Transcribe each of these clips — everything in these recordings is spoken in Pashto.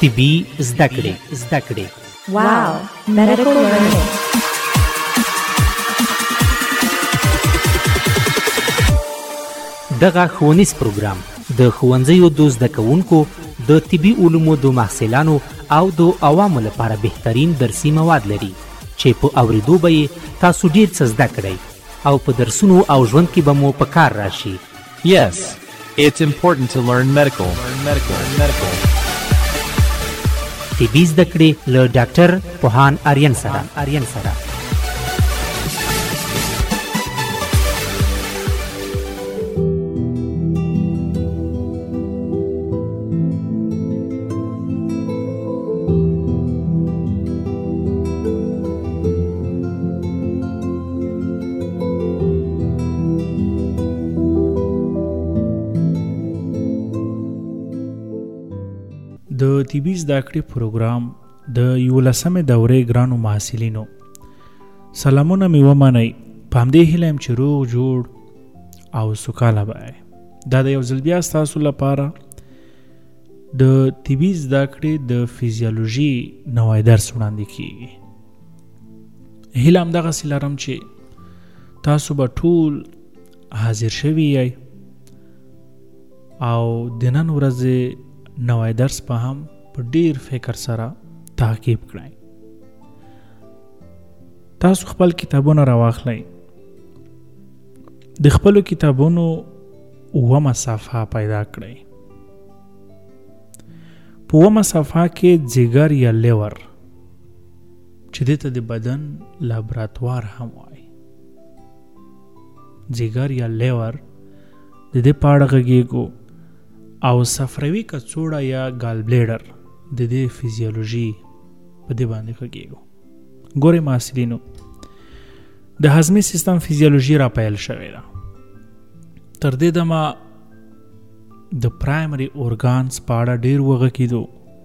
طبي زده کړې. Wow, medical learning. دغه ښوونیز پروګرام د ښوونځیو د زده کوونکو د طبي علومو د محصلانو او د عوامو لپاره بهترین درسي مواد لري چې په اوریدو به یې تاسو ډیر څه زده کړئ او په درسونو او ژوند کې به مو په کار راشي. Yes, it's important to learn medical. طبي زده کړې له ډاکټر پوهان آریان سره. د طبي زده کړې پروګرام د 11مې دورې ګرانو محصلینو سلامونه مې ومنئ. په همدې هیله یم چې روغ جوړ او سوکاله به یې. دا د یو ځل بیا ستاسو لپاره د طبي زده کړې د فزیولوژي نوی درس وړاندې کیږي. هیله همدغسې لرم چې تاسو به ټول حاضر شوي یئ او د نن ورځې نوی درس په هم په ډیر فکر سره تعقیب کړئ. تاسو خپل کتابونه راواخلئ. د خپلو کتابونو 9 صفحه پیدا کړئ. په 9 صفحه کې ځیګر یا لیور چې دې ته د بدن لابراتوار هم وایي. ځیګر یا لیور د دې په اړه غږیږو او صفروي کڅوړه یا ګال بلیډر د دې فزیولوژي په دې باندې غږیږو. ګورئ محصلینو، د هضمي سیستم فزیولوژي را پیل شوې ده. تر دې دمه د پرایمري اورګانز په اړه ډېر وغږیدو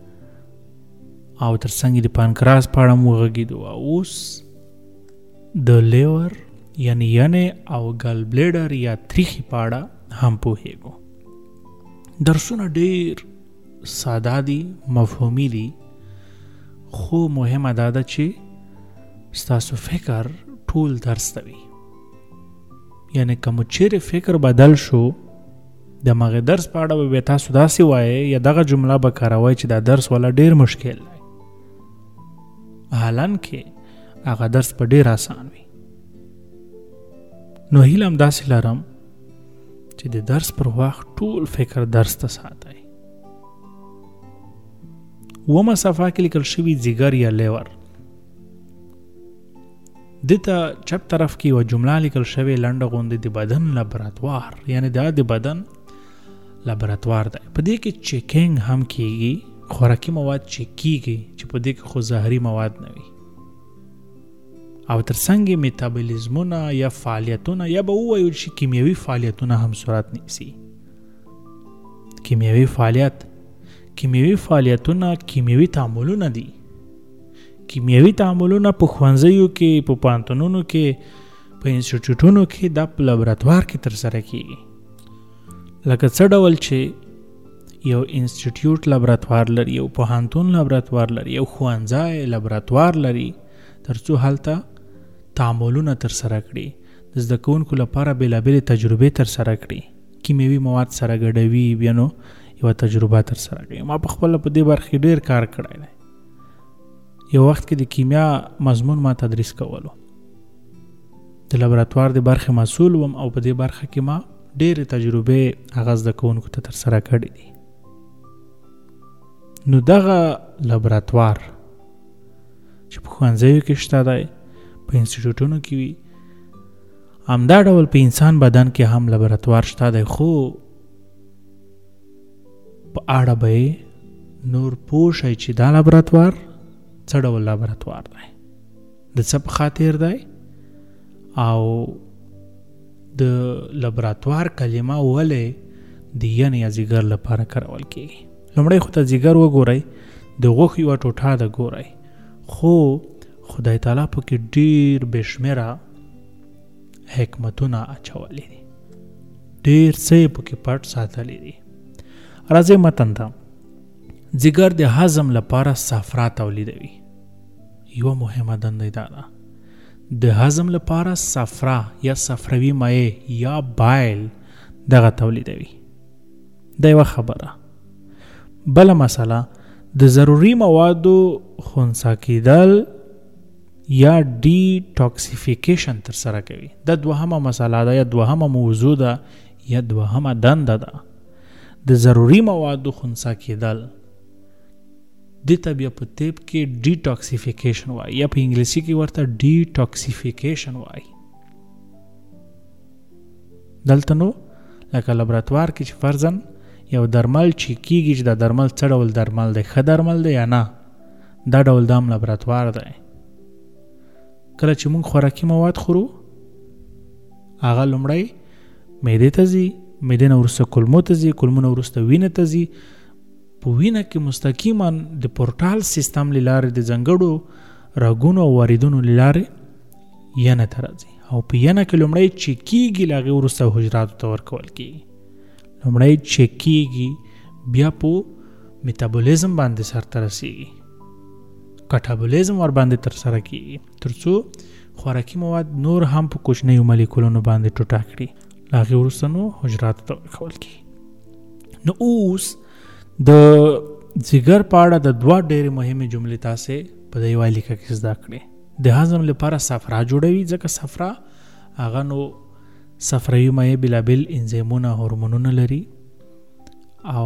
او تر څنګ د پانکراس په اړه هم وغږیدو او اوس د لیور یعنی او ګال بلیډر یا تریخي په اړه هم پوهیږو. درسونه ډیر ساده دي، مفهومي دي، خو مهمه دا ده چې ستاسو فکر ټول درس ته وي. یعنی که مو چیرې فکر بدل شو د مغه درس په اړه به تاسو داسې وایئ یا دغه جمله به کاروئ چې دا درس والا ډیر مشکل دی، حالانکه هغه درس په ډیر آسان وي. نو هیله هم داسې لرم چې د درس پر وخت ټول فکر درس ته ساتئ. 9 صفحه کې لیکل شوي ځیګر یا لیور، دته چپ طرف کې یوه جمله لیکل شوې لنډه غوندې د بدن لابراتوار، یعنی دا د بدن لابراتوار دی. په دې کې چیکینګ هم کیږي، خوراکي مواد چیک کیږي چې په دې کې خو زهري مواد نه وي، او ترڅنګ میتابولیزمونه یا فعالیتونه یا به ووایو چې کیمیاوي فعالیتونه هم صورت نیسي. کیمیاوي فعالیتونه کیمیاوي تعاملونه دي. کیمیاوي تعاملونه په ښوونځیو کې، په پوهنتونونو کې، په انسټیټیوټونو کې دا په لابراتوار کې ترسره کیږي. لکه څه ډول چې یو انسټیټیوټ لابراتوار لري، یو پوهنتون لابراتوار لري، یو ښوونځی لابراتوار لري، ترڅو هلته تعاملونه ترسره کړي، د زده کوونکو لپاره بېلابېلې تجربې ترسره کړي، کیمیاوي مواد سره ګډوي، بیا نو یوه تجربه ترسره کړي. ما په خپله په دې برخه کې ډېر کار کړی دی. یو وخت کې د کیمیا مضمون ما تدریس کولو، د لابراتوار د برخې مسؤل وم او په دې برخه کې ما ډېرې تجربې هغه زده کوونکو ته ترسره کړي دي. نو دغه لابراتوار چې په ښوونځیو کې شته دی، په انسټیټیوټونو کې وي، همدا ډول په انسان بدن کې هم لابراتوار شته دی، خو په اړه به نور پوه شئ چې دا لابراتوار څه ډول لابراتوار دی، د څه په خاطر دی، او د لابراتوار کلمه ولې د ین یا ځیګر لپاره کارول کیږي. لومړی خو ته ځیګر وګورئ، د غوښې یوه ټوټه ده ګورئ، خو خدای تعالی پکې ډیر بې شمېره حکمتونه اچولی دي، ډیر څه یې پکې پټ ساتلی دي. راځئ متن ته. ځیګر د هضم لپاره صفرا تولیدوي. یو مهمه دنده دا ده د هضم لپاره صفرا یا صفروي مایع یا بایل دغه تولیدوي. دا یوه خبره. بله مسله د ضروري موادو خنثی کیدل یا ډي ټاکسیفیکیشن تر سره کوي. دا دوهمه مسله ده یا دوهمه موضوع ده یا دوهمه دنده ده. د ضروري موادو خنثی کیدل د طبیعت په طب کې ډي ټاکسیفیکیشن وایي یا په انګلیسي کې ورته ډي ټاکسیفیکیشن وایي. دلته نو لکه لابراتوار کې چې فرضاً یو درمل چې کیږي چې دا درمل څه ډول درمل دی، ښه درمل دی یا نه، دا ډول دام لابراتوار دی. کله چې موږ خوراکي مواد خورو هغه لومړی معدې ته ځي، معدې نه وروسته کولمو ته ځي، کولمو نه وروسته وینې ته ځي. په وینه کې مستقیما د پورټال سیستم له لارې د ځانګړو رګونو او واریدونو له لارې ینه ته راځي او په ینه کې لومړی چیک کېږي، له هغې وروسته حجراتو ته ورکول کېږي. لومړی چیک کېږي، بیا په میتابولیزم باندې سرته رسېږي، کټابولیزم ور باندې ترسره کېږي تر څو خوراکي مواد نور هم په کوچنیو مالیکولونو باندې ټوټه کړي، له هغې وروسته نو حجراتو ته ورکول کېږي. نو اوس د ځیګر په اړه د دوه ډېرې مهمې جملې تاسې په دې یوه لیکه کې زده کړې. د هضم لپاره صفرا جوړوي، ځکه صفرا هغه نو صفروي مایع بېلابېل انزیمونه هورمونونه لري او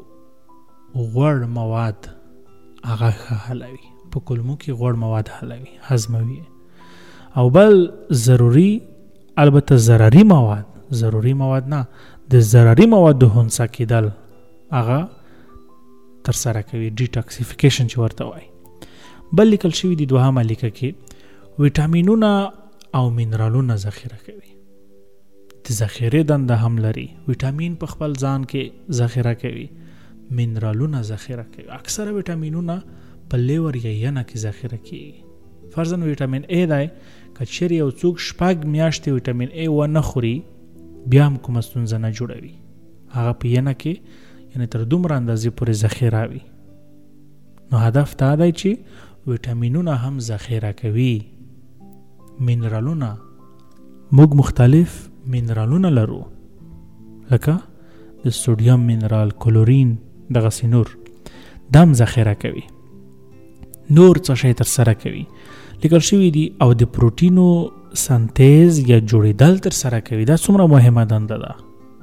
غوړ مواد هغه ښه حلوي، په کولمو کې غوړ مواد حلوي، هضموي. او بل ضروري البته ضرري مواد نه، د ضرري موادو خنثی کېدل هغه ترسره کوي، ډیټاکسیفیکیشن چې ورته وایي. بل لیکل شوي دي دوهمه لیکه کې ویټامینونه او منرالونه ذخیره کوي. د ذخیرې دنده هم لري. ویټامین په خپل ځان کې ذخیره کوي، منرالونه ذخیره کوي. اکثره ویټامینونه په لیور یا ینه کې ذخیره کیږي. فرضاً ویټامین ای دی، که چیرې یو څوک 6 میاشتې ویټامین ای ونه خوري بیا هم کومه ستونزه نه جوړوي، هغه په ینه کې یعنی تر دومره اندازې پورې ذخیره وي. نو هدف دا دی چې ویټامینونه هم ذخیره کوي. منرالونه موږ مختلف منرالونه لرو، لکه د سوډیم منرال، کلورین، دغسې نور دا هم ذخیره کوي. نور څه شی ترسره کوي لیکل شوي دي. او د پروټینو سنتیز یا جوړېدل ترسره کوي. دا څومره مهمه دنده ده.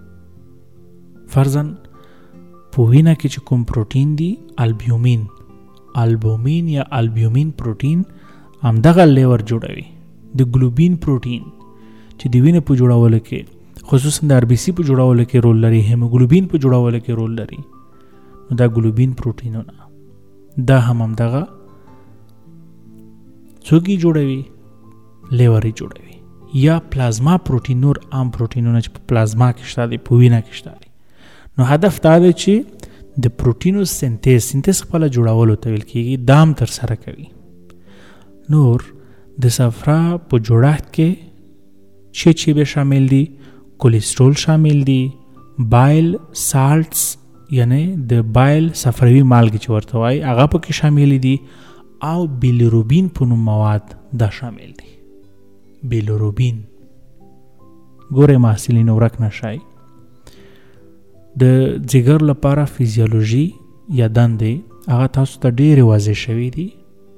فرضاً په وینه کې چې کوم پروټین دی البومین یا البیومین پروټین همدغه لیور جوړوي. د ګلوبین پروټین چې د وینې په جوړولو کې خصوصا د RBC په جوړولو کې رول لري، هیموګلوبین په جوړولو کې رول لري. نو دا ګلوبین پروټینونه دا همدغه څوک جوړوي؟ لیور جوړوي. یا پلازما پروټین، نور عام پروټینونه چې په پلازما کې شته دي، په وینه کې شته دي. نو هدف دا دی چې د پروټینو سنتیز خپله جوړولو ته ویل کېږي، دام ترسره کوي. نور د صفرا په جوړښت کې چې به شامل دي؟ کولیسټرول شامل دي، بایل سالټس یعنی د بایل صفروي مالګې چې ورته وایي هغه پکې شامل دي، او بیلیروبین په نوم مواد دا شامل دي. بیلیروبین ګورئ محصلینو ورک نشئ. د ځیګر لپاره فیزیولوژي یا دندې هغه تاسو ته ډېرې واضح شوي دي.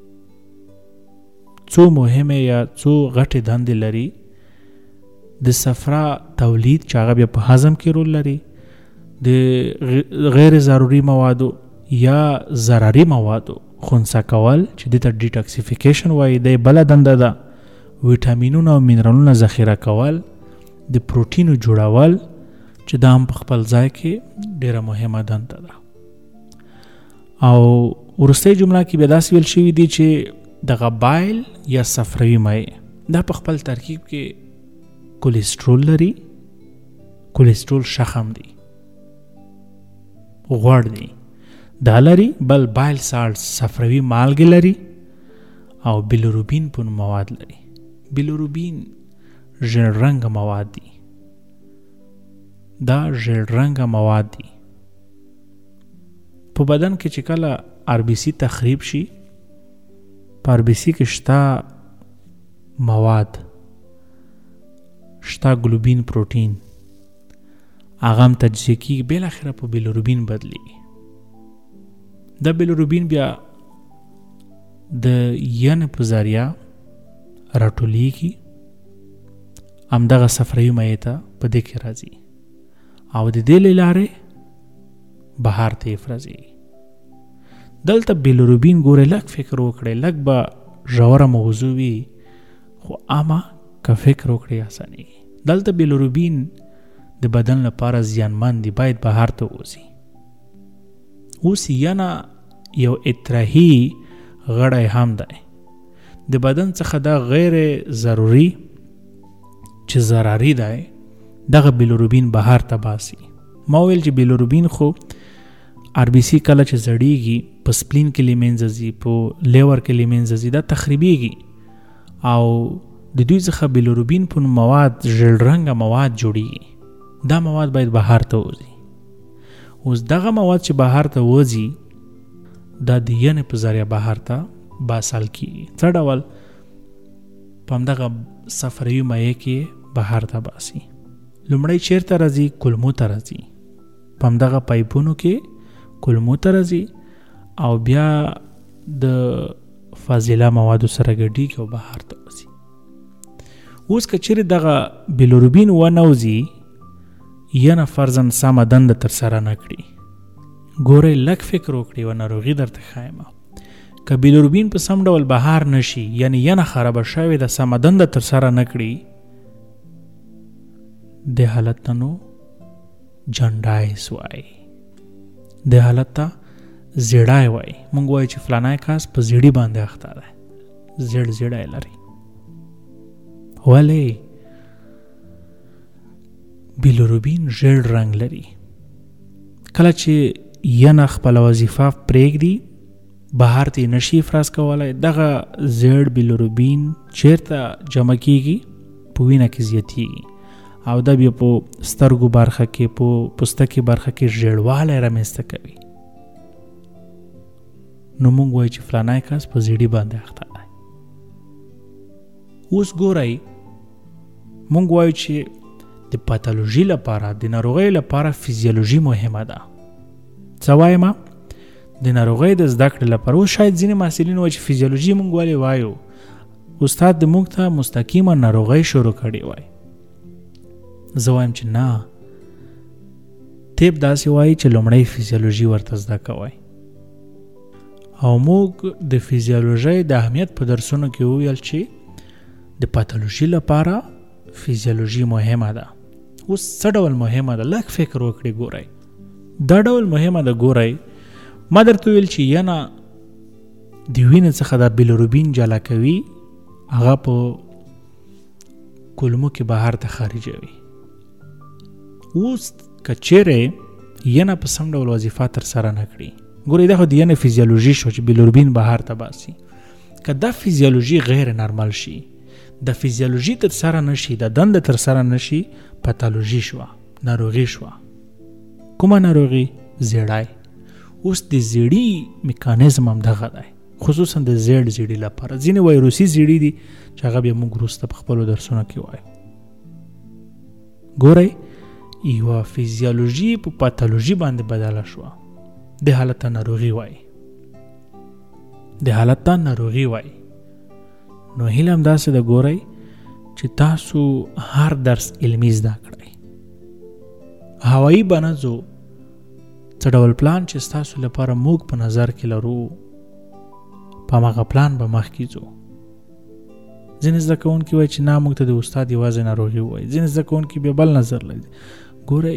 څو مهمه یا څو غټې دندې لري. د صفرا تولید چې هغه بیا په هضم کې رول لري، د غیر ضروري موادو یا ضرري موادو خنثی کول چې دې ته ډیټاکسیفیکیشن وایي، د بله دنده ده. ویټامینونه او منرالونه ذخیره کول، د پروټینو جوړول چې دا هم په خپل ځای کې ډېره مهمه دنده ده. او وروستۍ جمله کې بیا داسې ویل شوي دي چې دغه بایل یا صفروي مایع دا په خپل ترکیب کې کولیسټرول لري. کولیسټرول شخم دی، غوړ دی، دا لري. بل بایل سالټس صفروي مالګې لري، او بیلیروبین په نوم مواد لري. بیلیروبین ژیړ رنګه مواد دي. دا ژیړ رنګه مواد دي. په په بدن کې چې کله آر بی سی تخریب شي، په آر بی سی کې شته مواد، شته ګلوبین پروټین، هغه هم تجزیه کېږي، بالاخره په بیلیروبین بدلېږي. دا بیلیروبین بیا د ینې په ذریعه راټولیږي، همدغه صفراوي مایع ته په دې کې راځي او د دې له لارې بهر ته افرازېږي. دلته بیلیروبین ګورئ لږ فکر وکړئ، لږ به ژوره موضوع وي خو عامه که فکر وکړئ اسانېږي. دلته بیلیروبین د بدن لپاره زیانمن دی، باید بهر ته ووځي. اوس ینه یو اطراحي غړی هم دی د بدن څخه، دا غیر ضروري چې ضرري دی، دغه بیلیروبین بهر ته باسي. ما ویل چې بیلیروبین خو آر بی سی کله چې زړیږي په سپلین کې له منځه ځي، په لیور کې له منځه ځي، دا تخریبیږي او د دوی څخه بیلیروبین په مواد، ژیړ رنګه مواد جوړیږي. دا مواد باید بهر ته وځي. اوس دغه مواد چې بهر ته وځي دا د ینې په ذریعه بهر ته باسل کېږي. څه ډول؟ په همدغه صفراوي مایع کې بهر ته باسي. لومړی چیرته راځي؟ کولمو ته راځي. په همدغه پایپونو کې کولمو ته راځي او بیا د فاضله موادو سره ګډېږي او بهر ته وځي. اوس که چیرې دغه بیلیروبین ونوځي، ینه فرضاً سمه دنده ترسره نه کړي، ګورئ لږ فکر وکړئ و ناروغي درته ښایم. که بیلیروبین په سم ډول بهر نشي، یعنی ینه خرابه شوې ده، سمه دنده ترسره نه کړي، د حالت ته نو جنډایس وایي، د حالت ته زیړای وایي. مونږ وایو چې فلانی کس په زیړي باندې اخته دی، زیړی لري. ولې؟ بیلیروبین ژیړ رنګ لري. کله چې ینه خپله وظیفه پرېږدي، بهر ته نشي افراز کولی، دغه زیړ بیلیروبین چیرته جمع کېږي؟ په وینه کې زیاتېږي او دا بیا په سترګو برخه کې، په پوستکي برخه کې ژیړوالی رامنځته کوي. نو مونږ وایو چې فلانی کس په زیړي باندې اخته دی. اوس ګورئ، مونږ وایو چې د پاتولوژي لپاره، د ناروغۍ لپاره فیزیولوژي مهمه ده. څه وایم؟ د ناروغۍ د زده کړې لپاره. اوس شاید ځینې محصلین وایي چې فیزیولوژي مونږ ولې وایو؟ استاد د مونږ ته مستقیمه ناروغۍ شروع کړې وای. زه وایم چې نه، طب داسې وایي چې لومړی فیزیولوژي ورته زده کوئ. او موږ د فیزیولوژۍ د اهمیت په درسونو کې وویل چې د پاتولوژي لپاره فیزیولوژي مهمه ده. اوس څه ډول مهمه ده؟ لږ فکر وکړئ. ګورئ دا ډول مهمه ده. ګورئ ما درته ویل چې ینه د وینې څخه د بیلیروبین جلا کوي، هغه په کولمو کې بهر ته خارجوي. اوس که چیرې ینه په سم ډول وظیفه ترسره نه کړي، ګورئ دا خو د ینې فیزیولوژي شو چې بیلیروبین بهر ته باسي. که دا فیزیولوژي غیر نارمل شي، د فیزیولوژي ترسره نشي، د دنده ترسره نشي، پاتولوژي شوه، ناروغي شوه. کومه ناروغي؟ زیړی. اوس د زیړي میکانیزم هم دغه دی، خصوصا د زیړي لپاره. ځینې وایروسي زیړي دي چې هغه بیا موږ وروسته په خپلو درسونو کې وایو. ګورئ یوه فیزیولوژي په پاتولوژي باندې بدله شوه، د حالت ته ناروغي وایي، د حالت ته ناروغي وایي. نو هیله هم داسې ده ګورئ چې تاسو هر درس علمي زده کړئ. هوایي به نه ځو، څه ډول پلان چې ستاسو لپاره موږ په نظر کې لرو، په هماغه پلان به مخکې ځو. ځینې زده کوونکي وایي چې نه موږ ته د استاد یوازې ناروغي وایي، ځینې زده کوونکي بیا بل نظر لري. ګورئ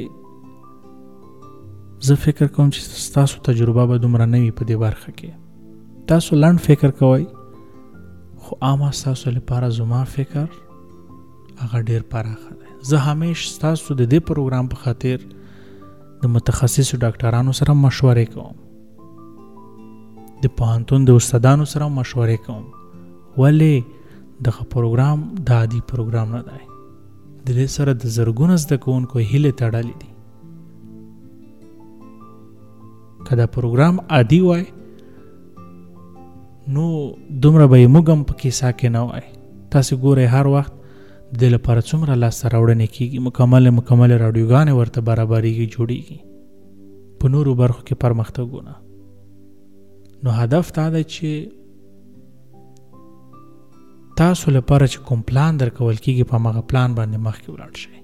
زه فکر کوم چې ستاسو تجربه به دومره نه وي په دې برخه کې. تاسو لنډ فکر کوئ، خو عامه ستاسو لپاره زما فکر هغه ډیر پراخه دی. زه همیش ستاسو د دې پروګرام په خاطر د متخصصو ډاکټرانو سره مشورې کوم، د پوهنتون د استادانو سره مشورې کوم. ولې دغه پروګرام د عادي پروګرام نه دی، د دې سره د زرګونه زده کوونکو هیلې تړلې دي. که دا پروګرام عادي وای نو دومره به یې موږ هم په کیسه کې نه وای. تاسې ګورئ هر وخت د دې لپاره څومره لاسته راوړنې کېږي، مکمل راډیوګانې ورته برابرېږي، جوړېږي، په نورو برخو کې پرمختګونه. نو هدف دا دی چې تاسو لپاره چې کوم پلان درکول کېږي په همغه پلان باندې مخکې ولاړ شئ.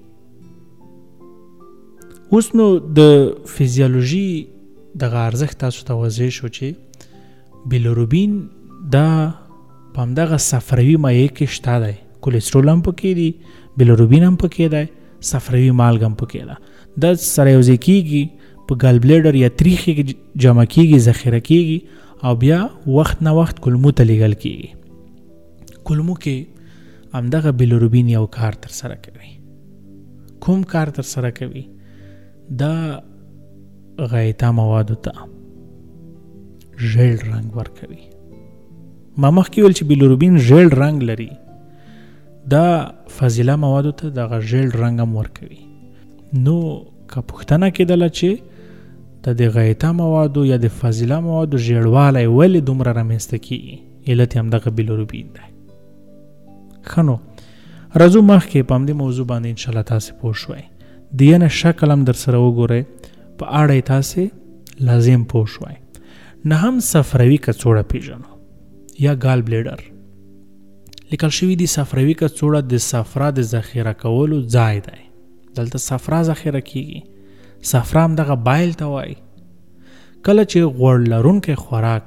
اوس نو د فزیولوژي دغه ارزښت تاسو ته واضح شو چې بیلیروبین دا په همدغه صفروي مایع کې شته دی. کولیسټرول هم پکې دی، بیلیروبین هم پکې دی، صفروي مالګه هم پکې ده. دا سره یوځای کېږي په ګال بلیډر یا تریخي کې جمع کېږي، ذخیره کېږي او بیا وخت نه وخت کولمو ته لیږل کېږي. کولمو کې همدغه بیلیروبین یو کار تر سره کوي. کوم کار تر سره کوي؟ دا غایطه موادو ته ژیړ رنګ ورکوي. ما مخکې ویل چې بیلیروبین ژیړ رنګ لري، دا فاضله موادو ته دغه ژیړ رنګ هم ورکوي. نو که پوښتنه کېدله چې د غایطه موادو یا د فاضله موادو ژیړوالی ولې دومره رامنځته کېږي، علت یې همدغه بیلیروبین دی. ښه نو راځو مخکې په همدې موضوع باندې انشاءالله تاسې پوه شوئ. د ینه شکل هم در سره وګورئ، په اړه یې تاسې لازم پوه شوئ. نه هم صفروي کڅوړه پیژنو یا ګال بلیډر. لیکل شوي دي صفروي کڅوړه د صفرا د ذخیره کولو ځای دی. دلته صفرا ذخیره کیږي. صفرا هم دغه بایل ته وایي. کله چې غوړ لرونکی خوراک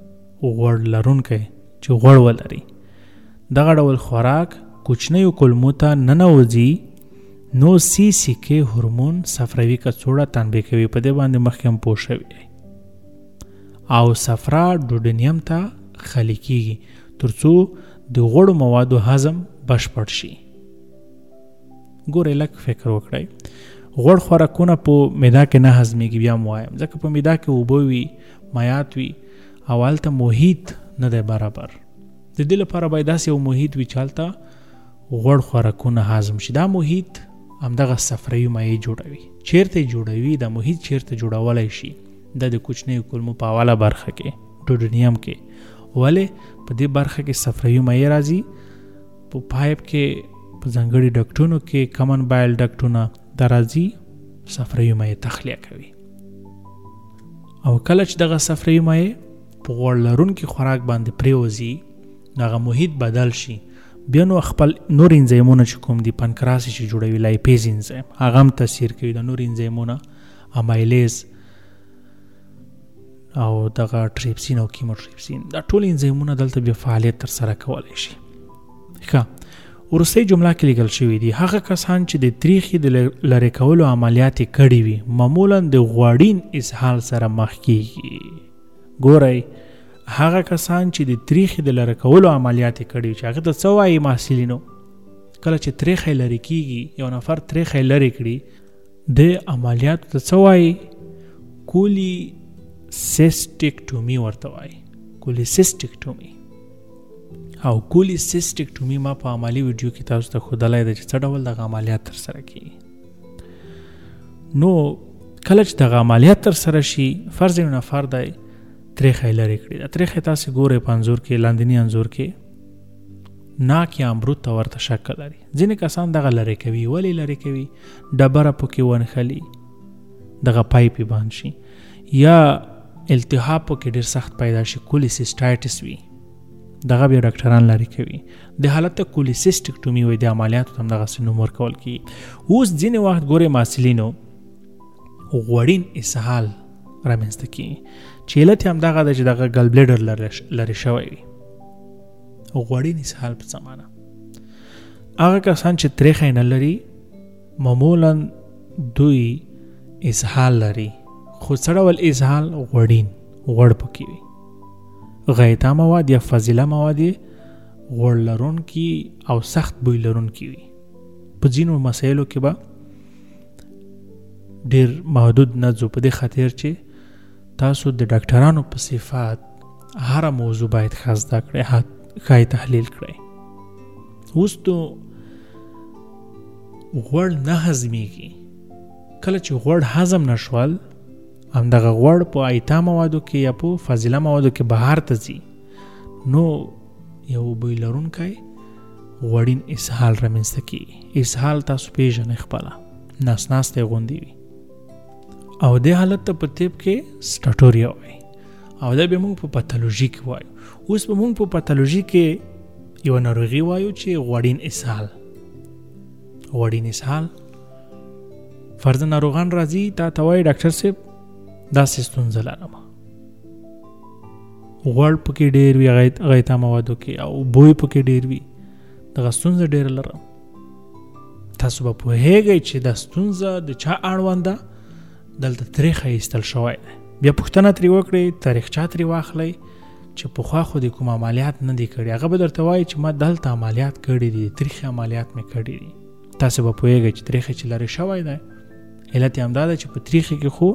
چې غوړ ولري، دغه ډول خوراک کوچنیو کولمو ته ننوځي، نو CCK هورمون صفروي کڅوړه تنبیه کوي. په دې باندې مخکې هم پوه شوي او صفرا ډوډینیم ته خالي کیږي ترڅو د غوړو موادو هضم بشپړ شي. ګورئ لږ فکر وکړئ، غوړ خوراکونه په معده کې نه هضمېږي. بیا م وایم ځکه په معده کې اوبه وي، مایعات وي او هلته محیط نه دی برابر. د دې لپاره باید داسې یو محیط وي چې هلته غوړ خوراکونه هضم شي. دا محیط همدغه صفروي مایع جوړوي. چیرته جوړوي؟ دا محیط چیرته جوړولی شي؟ دا د کوچنیو کولمو په اوله برخه کې، ډوډینیم کې. ولې؟ په دې برخه کې صفروي مایع راځي، په پایپ کې په ځانګړي ډکټونو کې کمن بایل ډکټونه دا راځي، صفروي مایع تخلیه کوي. او کله چې دغه صفروي مایع په غوړ لرونکي خوراک باندې پریوځي، دغه محیط بدل شي، بیا نو خپل نور انزیمونه چې کوم دي، پنکراس چې جوړوي، لایپیز انزیم، هغه هم تاثیر کوي. د نور انزیمونه امایلیز او دغه ټریپسین او کیموټریپسین، دا ټول انزیمونه دلته بیا فعالیت تر سره کولی شي. ښه، وروستۍ جمله کې لیکل شوي دي هغه کسان چې د تریخي د لرې کولو عملیات یې کړي وي معمولا د غوړین اسهال سره مخ کیږي. ګورئ، هغه کسان چې د تریخي د لرې کولو عملیات یې کړي وي، چې هغه ته څه وایي محصلینو؟ کله چې تریخی لرې کیږي، یو نفر تریخی لرې کړي، د عملیاتو ته څه وایي؟ کولیسیسټیکټومي ورته وایي. کولیسیسټیکټومي او کولیسیسټیکټومي ما په عملی ویډیو کې تاسو ته ښودلی دی چې څه ډول دغه عملیات تر سره کیږي. نو کله چې دغه عملیات تر سره شي، فرض یو نفر دی تریخی لرې کړي. دا تریخی تاسې ګورئ په انځور کې، لاندیني انځور کې ناک یا امرود ته ورته شکل لري. ځینې کسان دغه لرې کوي. ولې لرې کوي؟ ډبره پکې ونښلي، دغه پایپ بند شي، یا التهاب پکې ډېر سخت پیدا شي، کولیسیسټایټس وي، دغه بیا ډاکټران لرې کوي. د حالت ته کولیسیسټیکټومي وایي. د عملیاتو ته هم دغسې نوم ورکول کېږي. اوس ځینې وخت ګورئ محصلینو غوړین اسهال رامنځته کېږي، چې علت یې همدغه ده چې دغه ګال بلیډر لرې شوی وي. غوړین اسهال په څه معنی؟ هغه کسان چې تریخی نه لري معمولا دوی اسهال لري، خو څه ډول اسهال؟ غوړین، غوړ پکې وي. غایطه مواد یا فاضله مواد غوړ لرونکي او سخت بوی لرونکي وي. په ځینو مسایلو کې به ډېر محدود نه ځو، په دې خاطر چې تاسو د ډاکټرانو په صفات هره موضوع باید ښه زده کړئ، ښه تحلیل کړئ. اوس تو غوړ نه هضمېږي. کله چې غوړ هضم نشول، همدغه غوړ په ایتا موادو کې یا په فاضله موادو کې بهر ته ځي، نو یو بوی لرونکی غوړین اسهال رامنځته کیږي. اسهال تاسو پیژنئ خپله، ناس ناستی غوندې وي، او دې حالت ته په طب کې سټاټوریا وایي، او دا به موږ په پاتولوژي کې وایو. اوس به موږ په پاتولوژي کې یو ناروغي وایو چې غوړین اسهال. غوړین اسهال فرض ناروغان راځي تا ته وایي ډاکټر صاحب داسې ستونزه لرم، غوړ پکې ډېر وي غیتا موادو کې او بوی پکې ډېر وي، دغه ستونزه ډېره لرم. تاسو به پوهیږئ چې دا ستونزه د چا اړوند ده، دلته تاریخ ایستل شوی دی. بیا پوښتنه ترې وکړئ، تاریخچه ترې واخلئ چې پخوا خو د کوم عملیات نه دي کړي، هغه به درته وایي چې ما دلته عملیات کړي دي، تاریخي عملیات مې کړي دي. تاسو به پوهیږئ چې تاریخ چې لرې شوی دی. علت یې همدا ده چې په تاریخ کې خو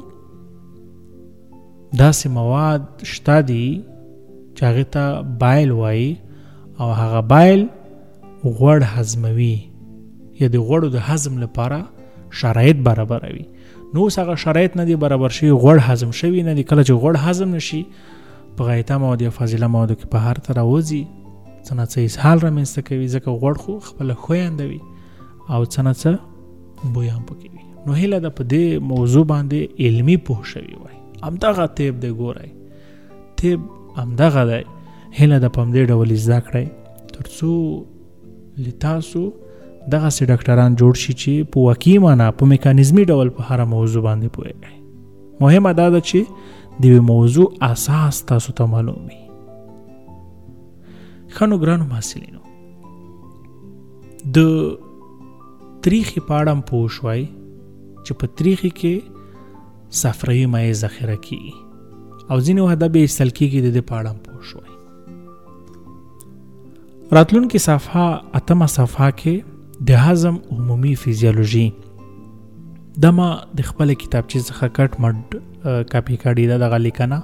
داسې مواد شته دي چې هغې ته بایل وایي، او هغه بایل غوړ هضموي یا د غوړو د هضم لپاره شرایط برابروي. نو اوس هغه شرایط نه دي برابر شوي، غوړ هضم شوي نه دي. کله چې غوړ هضم نشي، په غیتا مواد یا فاضله موادو کې بهر ته راوځي، څه نه څه اسهال رامنځته کوي، ځکه غوړ خو خپله خوینده وي او څه نه څه بوی هم پکې وي. نو هیله ده په دې موضوع باندې علمي پوه شوي وای. همدغه طب دی، ګورئ طب همدغه دی. هیله ده په همدې ډول زده کړئ تر څو له تاسو دغسې ډاکټران جوړ شي چې په واقعي معنا په میکانیزمي ډول په هره موضوع باندې پوهیږئ. مهمه دا ده چې د یوې موضوع اساس تاسو ته معلوم وي. ښه نو ګرانو محصلینو، د تریخي په اړه هم پوه شوئ چې په تریخي کې صفراوي مایع ذخیره کیږي او ځینې وخت دا بیا ایستل کیږي. د دې په اړه هم پوه شوئ. راتلونکې صفحه 8مه صفحه کې د هضم عمومي فیزیولوژي دا ما د خپل کتابچې څخه کټ مټ کاپي کړې ده. دغه لیکنه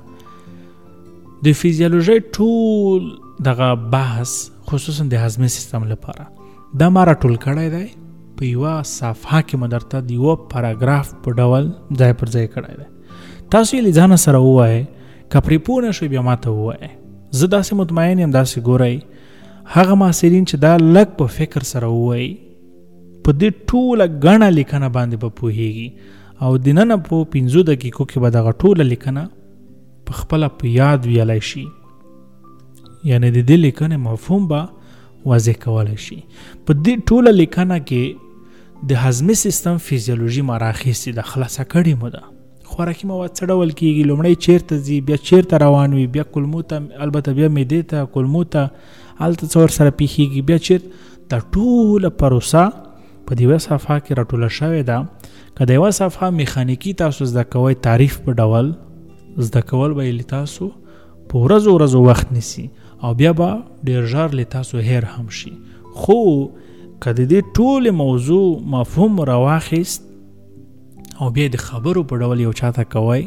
د فیزیولوژي ټول دغه بحث خصوصا د هضمي سیستم لپاره دا ما راټول کړی دی په یوه صفحه کې. مې درته د یوه پاراګراف په ډول ځای پر ځای کړی دی. تاسو یې له ځانه سره ووایئ، که پرې پوه نه شئ بیا ما ته ووایئ. زه داسې مطمئن یم، داسې ګورئ هغه محصلین چې دا لږ په فکر سره ووایي په دې ټوله ګڼه لیکنه باندې به پوهیږي، او د ننه په 5 دقیقو کې به دغه ټوله لیکنه په خپله په یاد ویلی شي، یعنی د دې لیکنې مفهوم به واضح کولی شي. په دې ټوله لیکنه کې د هضمي سیستم فیزیولوژي ما راخیستې ده، خلاصه کړې مو ده. خوراکي مواد څه ډول کیږي، لومړی چیرته ځي، بیا چیرته روان وي، بیا کولمو ته، البته بیا معدې ته، کولمو ته، هلته څه ورسره پیښیږي، بیا چیرته. دا ټوله پروسه په د یوه صفحه کې راټوله شوې ده. که د یوه صفحه میخانیکي تاسو زده کوئ، تعریف په ډول زده کول به یې تاسو په ورځو وخت نیسي او بیا به ډېر ژر له تاسو هیر هم شي. خو که د دې ټولې موضوع مفهوم راواخیست او بیا د خبرو په ډول یو چاته کوئ،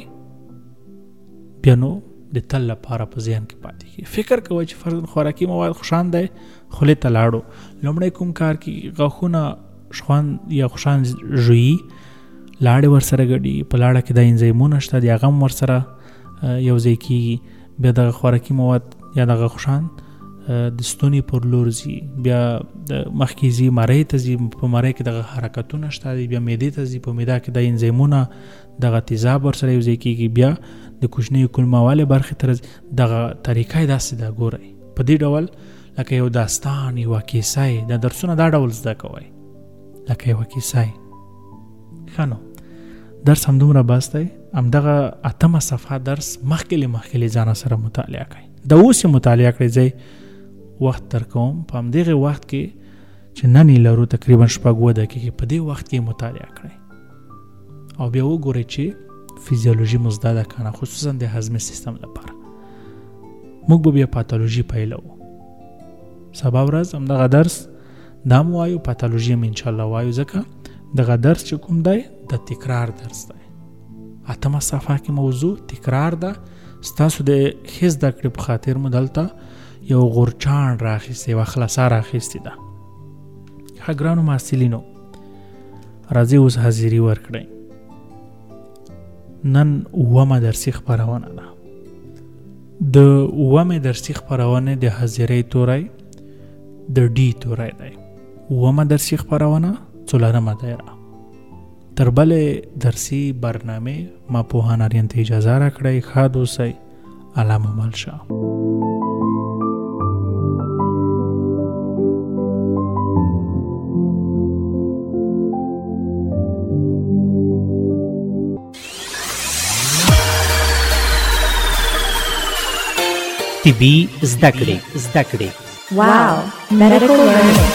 بیا نو د تل لپاره په ذهن کې پاتې کېږي. فکر کوئ چې فرضاً خوراکي مواد خوشان دی، خولې ته لاړو، لومړی کوم کار کې غاښونه شخوان یا خوشان ژویي، لاړې ورسره ګډي، په لاړه کې د انزایمونه شته دي، هغه هم ورسره یو ځای کېږي. بیا دغه خوراکي مواد یا دغه خوشان د ستوني پر لور ځي، بیا د مخکې ځي مرۍ ته ځي، په مرۍ کې دغه حرکتونه شته دي، بیا معدې ته ځي، په معده کې د انزایمونه دغه تیزاب ورسره یو ځای کېږي، بیا د کوچنیو کولموالې برخې ته راځي. دغه طریقه یې داسې ده. ګورئ په دې ډول لکه یو داستان، یوه کیسه یې، دا درسونه دا ډول زده کوئ لکه یوه کیسه یې. ښه نو درس همدومره بس دی. همدغه 8مه صفحه درس مخکې له ځانه سره مطالعه کړئ. دا اوس یې مطالعه کړئ. زه وخت در کوم په همدغه وخت کې چې نن یې لرو تقریبا 6 دقیقې، په دې وخت کې مطالعه کړئ او بیا وګورئ چې فیزیولوژي مو زده ده که نه، خصوصا د هضمي سیستم لپاره. موږ به بیا پاتولوژي پیلوو. سبا ورځ همدغه درس دا مو وایو، پاتولوژي هم انشاءالله وایو، ځکه دغه درس چې کوم دی د تکرار درس دی. 8مه صفحه کې موضوع تکرار ده. ستاسو د ښې زده کړې په خاطر مو دلته یو غورچاڼ راخیستې، یوه خلاصه راخیستې ده. ښه ګرانو محصلینو، راځئ اوس حاضري ورکړئ. نن 9مه درسي خپرونه ده. د 9مې درسي خپرونه د حاضرۍ توری د ډي توری دی. 9مه درسي خپرونه 4مه دایره. تر بلې درسي برنامه ما پوهان آریان ته اجازه راکړئ. ښاد اوسئ. علامه ملشا. طبي زده کړې. Wow, medical learning.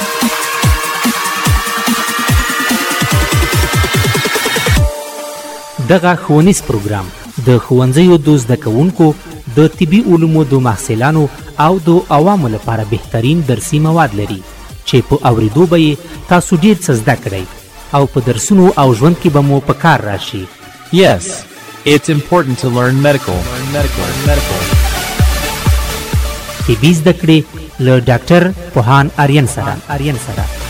دغه ښوونیز پروګرام د ښوونځیو د زده کوونکو د طبي علومو د محصلانو او د عوامو لپاره بهترین درسي مواد لري چې په اوریدو به یې تاسو ډیر څه زده کړئ او په درسونو او ژوند کې به مو په کار راشي. Yes, it's important to learn medical. طبي زده کړې له ډاکټر پوهان آریان سره.